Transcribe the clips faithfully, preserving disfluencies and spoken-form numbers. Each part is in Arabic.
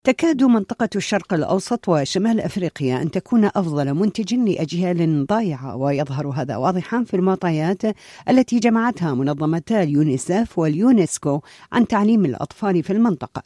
تكاد منطقة الشرق الأوسط وشمال أفريقيا أن تكون أفضل منتج لأجيال ضايعة، ويظهر هذا واضحا في المعطيات التي جمعتها منظمتا اليونيسف واليونسكو عن تعليم الأطفال في المنطقة.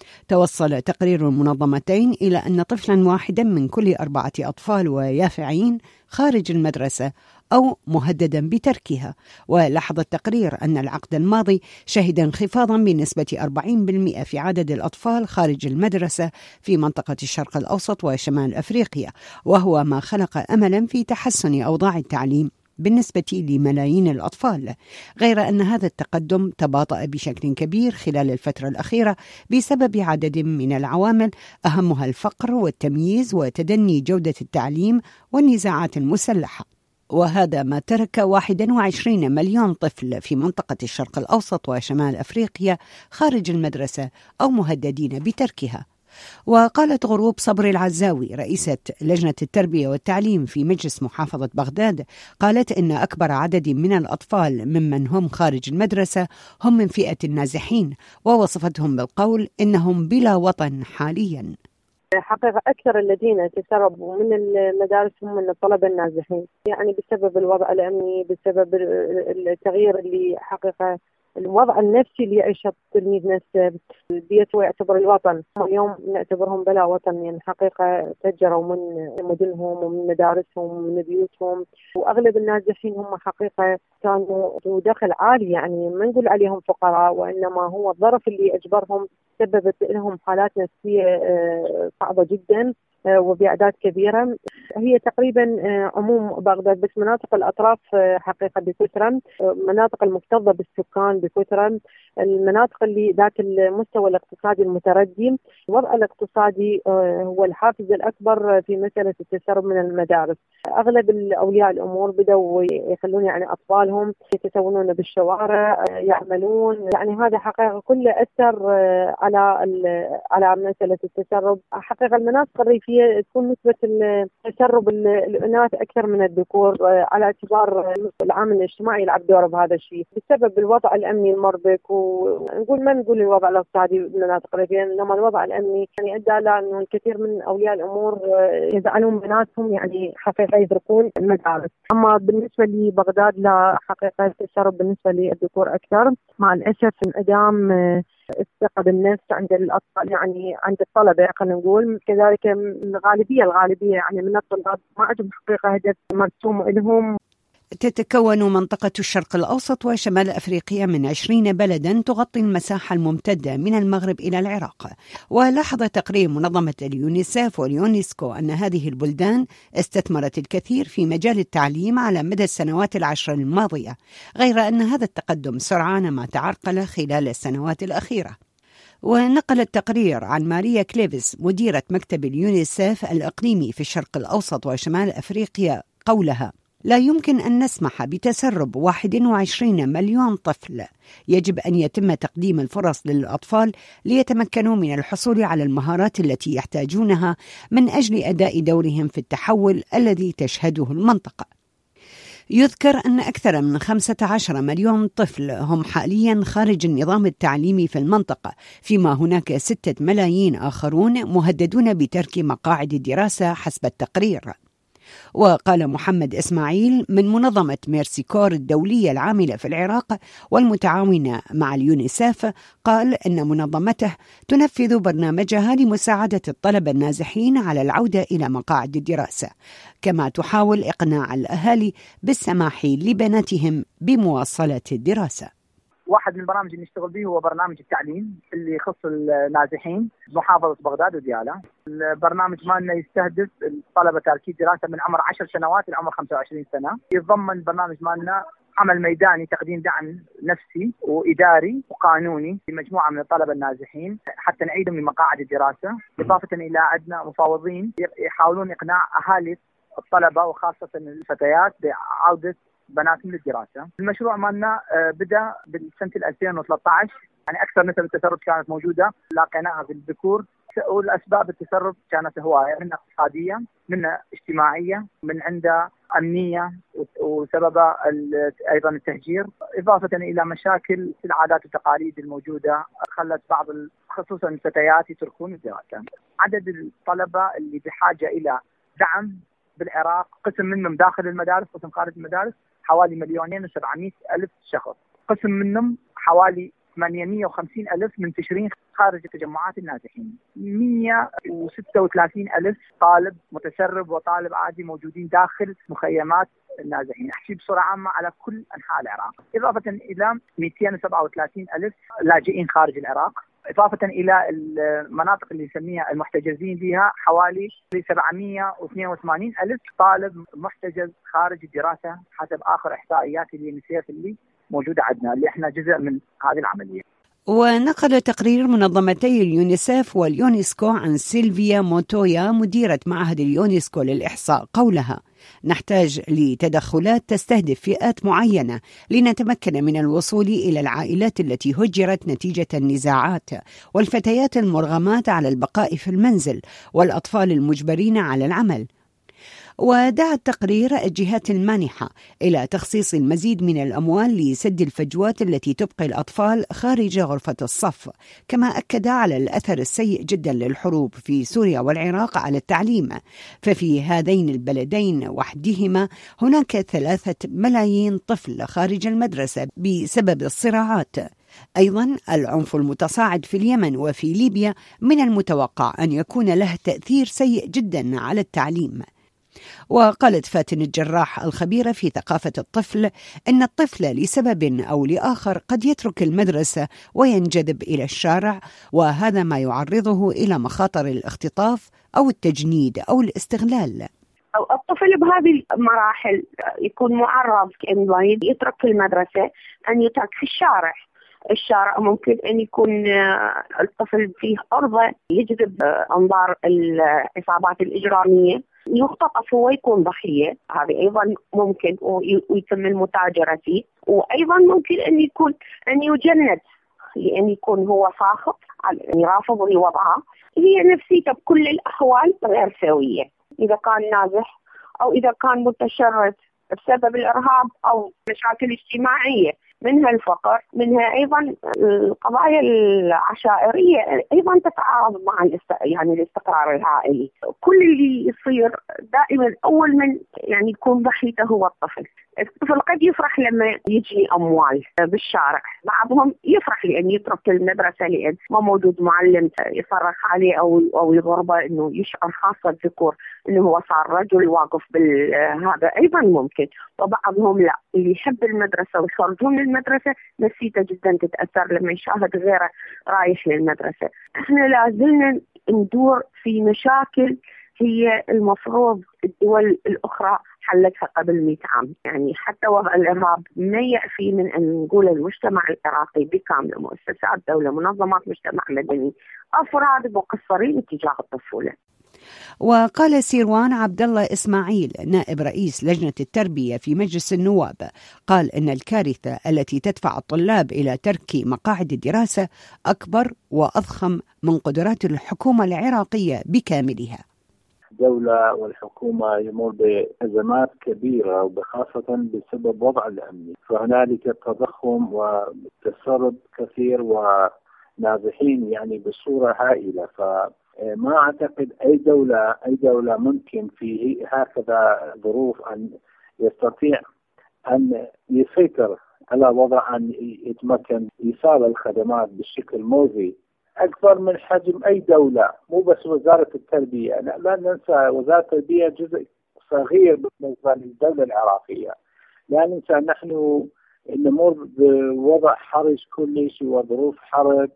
توصل تقرير المنظمتين إلى أن طفلا واحدا من كل أربعة أطفال ويافعين خارج المدرسة أو مهددا بتركها. ولاحظ التقرير أن العقد الماضي شهد انخفاضا بنسبة أربعين بالمئة في عدد الأطفال خارج المدرسة في منطقة الشرق الأوسط وشمال أفريقيا، وهو ما خلق أملا في تحسن أوضاع التعليم بالنسبة لملايين الأطفال، غير أن هذا التقدم تباطأ بشكل كبير خلال الفترة الأخيرة بسبب عدد من العوامل، أهمها الفقر والتمييز وتدني جودة التعليم والنزاعات المسلحة. وهذا ما ترك واحد وعشرين مليون طفل في منطقة الشرق الأوسط وشمال أفريقيا خارج المدرسة أو مهددين بتركها. وقالت غروب صبر العزاوي رئيسة لجنة التربية والتعليم في مجلس محافظة بغداد، قالت إن أكبر عدد من الأطفال ممن هم خارج المدرسة هم من فئة النازحين، ووصفتهم بالقول إنهم بلا وطن حاليا. حقيقة أكثر الذين تسربوا من المدارس هم من الطلبة النازحين، يعني بسبب الوضع الأمني، بسبب التغيير اللي حقيقة الوضع النفسي اللي يعيشه التلميذ نفسه. بيته يعتبر الوطن، اليوم نعتبرهم بلا وطن، يعني حقيقة تهجروا من مدنهم ومن مدارسهم ومن بيوتهم. وأغلب النازحين هم حقيقة كانوا ذو دخل عالي، يعني ما نقول عليهم فقراء، وإنما هو الظرف اللي أجبرهم سببت لهم حالات نفسية صعبة جدا وبأعداد كبيرة. هي تقريبا عموم بغداد، بس مناطق الأطراف حقيقة بكثرة، مناطق المكتظة بالسكان بكثرة، المناطق اللي ذات المستوى الاقتصادي المتردي. الوضع الاقتصادي هو الحافز الأكبر في مسألة التسرب من المدارس. أغلب أولياء الأمور بدأوا يخلون يعني أطفالهم يتسولون بالشوارع، يعملون، يعني هذا حقيقة كله أثر على على مسألة التسرب. حقيقة المناطق الريفية تكون نسبة التسرب الإناث أكثر من الذكور، على اعتبار العامل الاجتماعي يلعب دور بهذا الشيء بسبب الوضع الأمني المربك. ونقول ما نقول الوضع الاقتصادي بالمناطق الريفية، إنما الوضع الأمني يعني أدى إلى أنه الكثير من أولياء الأمور يجعلون بناتهم يعني حقيقة يتركون المدارس. أما بالنسبة لبغداد لا، حقيقة التسرب بالنسبة للذكور أكثر، مع الأسف انعدام الثقة بالنفس عند الأطفال، يعني عند الطلبة خلينا نقول. كذلك الغالبية الغالبية يعني من الطلاب ما عندهم حقيقة هدف مرسوم لهم. تتكون منطقة الشرق الأوسط وشمال أفريقيا من عشرين بلدا تغطي المساحة الممتدة من المغرب إلى العراق. ولاحظ تقرير منظمة اليونيسف واليونسكو أن هذه البلدان استثمرت الكثير في مجال التعليم على مدى السنوات العشر الماضية، غير أن هذا التقدم سرعان ما تعرقل خلال السنوات الأخيرة. ونقل التقرير عن ماريا كليفز مديرة مكتب اليونيسف الإقليمي في الشرق الأوسط وشمال أفريقيا قولها: لا يمكن أن نسمح بتسرب واحد وعشرين مليون طفل. يجب أن يتم تقديم الفرص للأطفال ليتمكنوا من الحصول على المهارات التي يحتاجونها من أجل أداء دورهم في التحول الذي تشهده المنطقة. يذكر أن أكثر من خمسة عشر مليون طفل هم حاليا خارج النظام التعليمي في المنطقة، فيما هناك ستة ملايين آخرون مهددون بترك مقاعد الدراسة حسب التقرير. وقال محمد إسماعيل من منظمة ميرسي كور الدولية العاملة في العراق والمتعاونة مع اليونيسف، قال إن منظمته تنفذ برنامجها لمساعدة الطلبة النازحين على العودة إلى مقاعد الدراسة، كما تحاول إقناع الأهالي بالسماح لبناتهم بمواصلة الدراسة. واحد من البرامج اللي نشتغل به هو برنامج التعليم اللي يخص النازحين بمحافظة بغداد وديالى. البرنامج مالنا يستهدف الطلبة تاركي دراسة من عمر عشر سنوات إلى عمر خمسة وعشرين سنة. يتضمن البرنامج مالنا عمل ميداني، تقديم دعم نفسي وإداري وقانوني لمجموعة من الطلبة النازحين حتى نعيدهم لمقاعد الدراسة، إضافة إلى عندنا مفاوضين يحاولون إقناع أهالي الطلبة وخاصة الفتيات بعودة بناتهم للدراسة. المشروع مالنا بدأ بالسنة ألفين وثلاثة عشر، يعني أكثر نسب التسرب كانت موجودة لاقيناها في الذكور والأسباب التسرب كانت هواية، من اقتصادية، من اجتماعية، من عنده أمنية، وسبب أيضا التهجير، إضافة إلى مشاكل في العادات والتقاليد الموجودة خلت بعض خصوصا الفتيات يتركون الدراسة. عدد الطلبة اللي بحاجة إلى دعم بالعراق قسم منهم داخل المدارس، قسم خارج المدارس حوالي مليونين وسبعمائة ألف شخص، قسم منهم حوالي ثمانمائة وخمسين ألف منتشرين خارج تجمعات النازحين، مئة وستة وثلاثين ألف طالب متسرب وطالب عادي موجودين داخل مخيمات النازحين. أحكي بصورة عامة على كل أنحاء العراق، إضافة إلى مئتين وسبعة وثلاثين ألف لاجئين خارج العراق، إضافة إلى المناطق اللي نسميها المحتجزين بها حوالي سبعمائة واثنين وثمانين ألف طالب محتجز خارج الدراسة حسب آخر إحصائيات اليونيسيف اللي موجودة عندنا، اللي احنا جزء من هذه العملية. ونقل تقرير منظمتي اليونيسف واليونسكو عن سيلفيا موتويا مديرة معهد اليونسكو للإحصاء قولها: نحتاج لتدخلات تستهدف فئات معينة لنتمكن من الوصول إلى العائلات التي هجرت نتيجة النزاعات، والفتيات المرغمات على البقاء في المنزل، والأطفال المجبرين على العمل. ودعا التقرير الجهات المانحة إلى تخصيص المزيد من الأموال لسد الفجوات التي تبقي الأطفال خارج غرفة الصف، كما أكد على الأثر السيء جدا للحروب في سوريا والعراق على التعليم، ففي هذين البلدين وحدهما هناك ثلاثة ملايين طفل خارج المدرسة بسبب الصراعات. أيضا العنف المتصاعد في اليمن وفي ليبيا من المتوقع أن يكون له تأثير سيء جدا على التعليم. وقالت فاتن الجراح الخبيرة في ثقافة الطفل أن الطفل لسبب أو لآخر قد يترك المدرسة وينجذب إلى الشارع، وهذا ما يعرضه إلى مخاطر الاختطاف أو التجنيد أو الاستغلال. أو الطفل بهذه المراحل يكون معرض أنه يترك المدرسة أن يترك في الشارع. الشارع ممكن أن يكون الطفل فيه عرضة يجذب أنظار العصابات الإجرامية، يختطف هو يكون ضحية، هذه أيضا ممكن ويتم المتاجرة فيه. وأيضا ممكن أن يكون أن يجند لأن يكون هو ساخط يعني رافض لوضعها، هي نفسيته بكل الأحوال غير سوية، إذا كان نازح أو إذا كان متشرد بسبب الإرهاب أو مشاكل اجتماعية، منها الفقر، منها أيضا القضايا العشائرية أيضا تتعارض مع يعني الاستقرار العائلي. كل اللي يصير دائما أول من يعني يكون ضحيته هو الطفل. الطفل قد يفرح لما يجي أموال بالشارع، بعضهم يفرح لأن يترك المدرسة لأن ما موجود معلم يصرخ عليه أو أو يضربه، إنه يشعر خاصة الذكور إنه هو صار رجل واقف بالهذا أيضا ممكن. وبعضهم لا، اللي يحب المدرسة ويخرجون من المدرسة نفسيته جدا تتأثر لما يشاهد غيره رايح للمدرسة. احنا لازلنا ندور في مشاكل هي المفروض الدول الأخرى حلتها قبل مئة عام. يعني حتى وضع الإرهاب ما يأفي من أن نقول المجتمع العراقي بكامله، مؤسسات دولة، منظمات مجتمع مدني، أفراد مقصرين تجاه الطفولة. وقال سيروان عبد الله إسماعيل نائب رئيس لجنة التربية في مجلس النواب، قال إن الكارثة التي تدفع الطلاب إلى ترك مقاعد الدراسة أكبر وأضخم من قدرات الحكومة العراقية بكاملها. الدولة والحكومة يمر بأزمات كبيرة وبخاصة بسبب وضع الأمني، فهنالك تضخم وتسرب كثير ونازحين يعني بصورة هائلة. فما أعتقد أي دولة أي دولة ممكن في هكذا ظروف أن يستطيع أن يسيطر على وضع أن يتمكن إيصال الخدمات بالشكل موزي أكبر من حجم أي دولة. مو بس وزارة التربية، لا, لا ننسى وزارة التربية جزء صغير بالنسبة للدولة العراقية. لا ننسى نحن نمر بوضع حرج كلش وظروف حرب،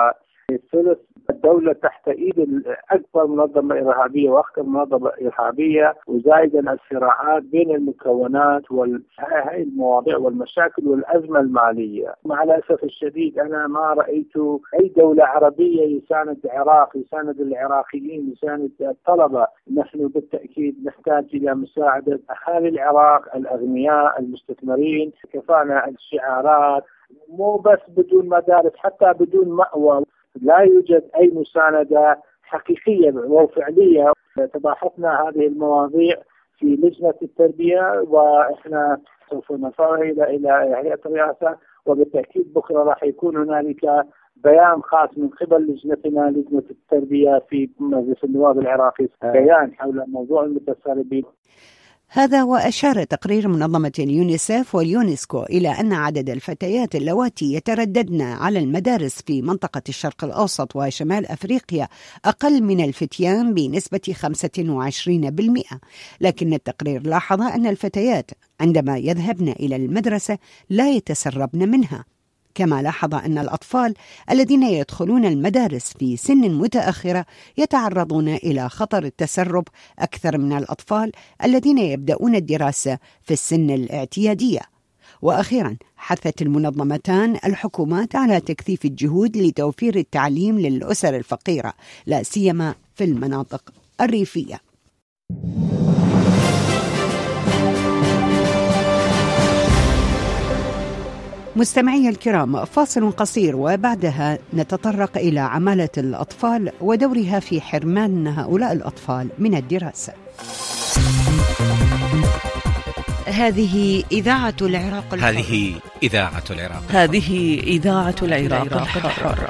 وثلث الدولة تحت إيد أكبر منظمة إرهابية وأخطر منظمة إرهابية، وزائدا الصراعات بين المكونات وهذه المواضيع والمشاكل والأزمة المالية. مع الأسف الشديد أنا ما رأيت أي دولة عربية يساند العراق، يساند العراقيين، يساند الطلبة. نحن بالتأكيد نحتاج إلى مساعدة أهالي العراق الأغنياء المستثمرين. كفانا الشعارات، مو بس بدون مدارس، حتى بدون مأوى لا يوجد أي مساندة حقيقية وفعلية. تباحثنا هذه المواضيع في لجنة التربية، وإحنا سوف نرفعها إلى إلى هيئة الرئاسة، وبالتأكيد بكرة راح يكون هنالك بيان خاص من قبل لجنتنا لجنة التربية في مجلس النواب العراقي، بيان حول موضوع المتسربين. هذا وأشار تقرير منظمة اليونيسيف واليونسكو إلى أن عدد الفتيات اللواتي يترددن على المدارس في منطقة الشرق الأوسط وشمال أفريقيا أقل من الفتيان بنسبة خمسة وعشرين بالمئة، لكن التقرير لاحظ أن الفتيات عندما يذهبن إلى المدرسة لا يتسربن منها. كما لاحظ أن الأطفال الذين يدخلون المدارس في سن متأخرة يتعرضون إلى خطر التسرب أكثر من الأطفال الذين يبدأون الدراسة في السن الاعتيادية. وأخيرا حثت المنظمتان الحكومات على تكثيف الجهود لتوفير التعليم للأسر الفقيرة، لا سيما في المناطق الريفية. مستمعي الكرام، فاصل قصير وبعدها نتطرق إلى عمالة الأطفال ودورها في حرمان هؤلاء الأطفال من الدراسة. هذه إذاعة العراق الحر. هذه إذاعة العراق هذه إذاعة العراق الحر.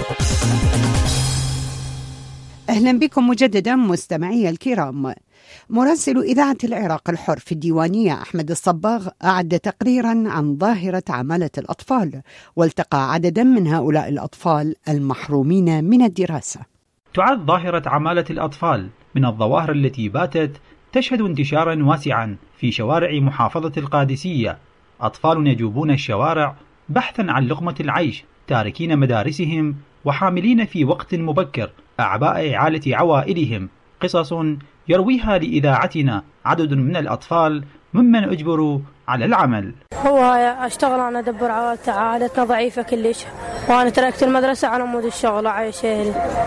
أهلا بكم مجددا مستمعي الكرام. مراسل إذاعة العراق الحر في الديوانية أحمد الصباغ أعد تقريرا عن ظاهرة عمالة الأطفال، والتقى عددا من هؤلاء الأطفال المحرومين من الدراسة. تعد ظاهرة عمالة الأطفال من الظواهر التي باتت تشهد انتشارا واسعا في شوارع محافظة القادسية. أطفال يجوبون الشوارع بحثا عن لقمة العيش، تاركين مدارسهم وحاملين في وقت مبكر أعباء إعالة عوائلهم. قصص يرويها لإذاعتنا عدد من الأطفال ممن أجبروا على العمل. هو أشتغل أنا أدبر عائلتي، عائلتنا ضعيفة كلش، وأنا تركت المدرسة على مود الشغل وعايش أهلي.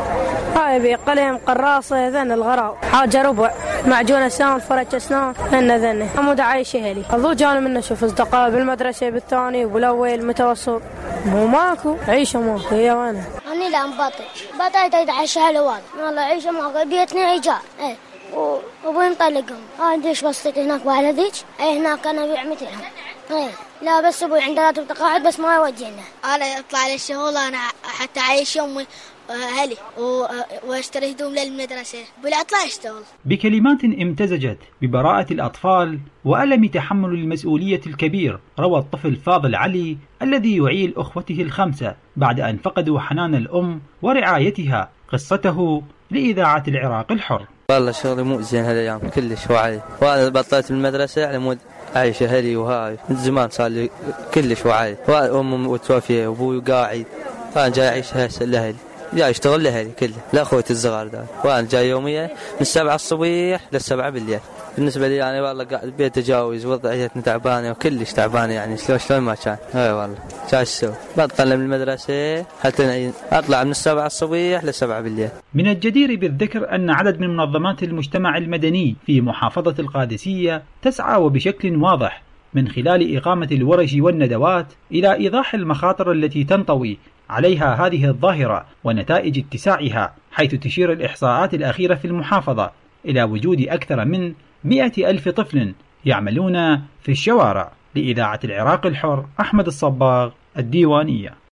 هاي بي قلم قراصة ذن الغراض، حاجة ربع، معجون أسنان، فرج أسنان، هن ذن عمود عايش أهلي. الضو جانا منا شوف أصدقاء بالمدرسة بالثاني وبالأول متوسط، مو ماكو عيشة ماكو. هي وأنا أنا لا مبطل بطل تدعش هالوان والله عيشة ماكو، بيتنا إيجار إيه وابوي مطلقهم. هاي ليش بسطت هناك وعلى ذيك اي هناك انا ابيع مثلهم. ايه لا بس ابوي عنده راتب تقاعد بس ما يوجهنا. انا اطلع للشغل انا حتى اعيش يومي اهلي واشتري هدوم للمدرسه ولا اطلع اشتغل. بكلمات امتزجت ببراءة الاطفال والم تحمل المسؤولية الكبير، روى الطفل فاضل علي الذي يعيل اخوته الخمسة بعد ان فقدوا حنان الام ورعايتها قصته لإذاعة العراق الحر. والله شغلي مو زين هالايام كلش وعي، وانا بطلت المدرسه على مود عايش اهلي، وهاي من زمان صار لي كلش وعي، وامي متوفيه وابوي قاعد، فانا جاي اعيش هسه لاهلي، جاي اشتغل لاهلي كله لاخوتي الصغار دول، وانا جاي يوميا من سبعة الصبح للسبعة بالليل. بالنسبه لي يعني والله قاعد بيت تجاوز، وضعيتنا تعبانه وكلش تعبانه يعني شلون شلون ما كان. اي والله شو اسوي؟ بطلع من المدرسه حتى اطلع من السبعة الصبح للسبعة بالليل. من الجدير بالذكر ان عدد من منظمات المجتمع المدني في محافظه القادسيه تسعى وبشكل واضح من خلال اقامه الورش والندوات الى ايضاح المخاطر التي تنطوي عليها هذه الظاهره ونتائج اتساعها، حيث تشير الاحصاءات الاخيره في المحافظه الى وجود اكثر من مئة ألف طفل يعملون في الشوارع. لإذاعة العراق الحر أحمد الصباغ، الديوانية.